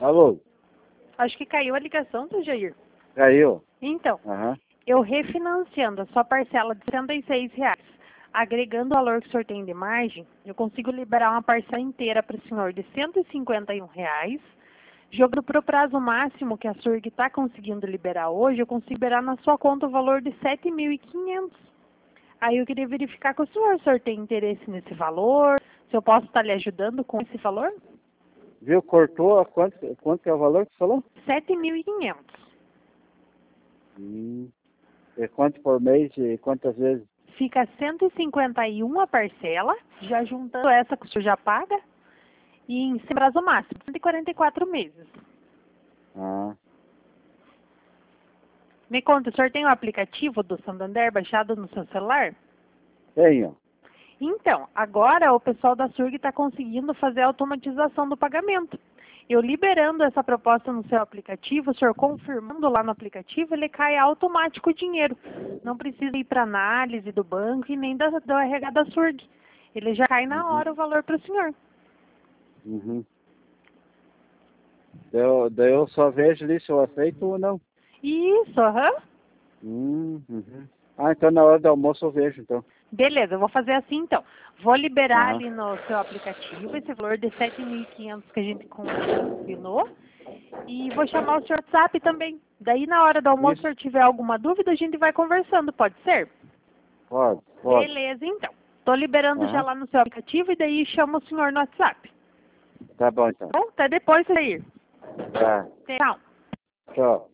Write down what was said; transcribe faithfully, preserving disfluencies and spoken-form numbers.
Alô? Acho que caiu a ligação do Jair. Caiu? Então, Aham. eu refinanciando a sua parcela de sessenta e seis reais, agregando o valor que o senhor tem de margem, eu consigo liberar uma parcela inteira para o senhor de cento e cinquenta e um reais. Jogando para o prazo máximo que a Surg está conseguindo liberar hoje, eu consigo liberar na sua conta o valor de sete mil e quinhentos. Aí eu queria verificar com o senhor, se o senhor tem interesse nesse valor, se eu posso estar lhe ajudando com esse valor? Viu? Cortou? Quanto, quanto é o valor que você falou? sete mil e quinhentos. Hum. É quanto por mês e quantas vezes? Fica cento e cinquenta e um a parcela, já juntando essa que o senhor já paga, e em prazo máximo, cento e quarenta e quatro meses. Ah. Me conta, o senhor tem o aplicativo do Santander baixado no seu celular? Tenho. Então, agora o pessoal da Surg está conseguindo fazer a automatização do pagamento. Eu liberando essa proposta no seu aplicativo, o senhor confirmando lá no aplicativo, ele cai automático o dinheiro. Não precisa ir para análise do banco e nem da, do R H da Surg. Ele já cai na Uhum. hora o valor para o senhor. Uhum. Eu, daí eu só vejo ali se eu aceito ou não. Isso, aham. Hum, uhum. Ah, então na hora do almoço eu vejo, então. Beleza, eu vou fazer assim então. Vou liberar Aham. ali no seu aplicativo esse valor de sete mil e quinhentos que a gente combinou. E vou chamar o seu WhatsApp também. Daí na hora do almoço, se o Isso. senhor tiver alguma dúvida, a gente vai conversando, pode ser? Pode, pode. Beleza, então. Estou liberando já Aham. lá no seu aplicativo e daí chamo o senhor no WhatsApp. Tá bom, então. Bom, até depois, aí. Tá. Tchau. Tchau.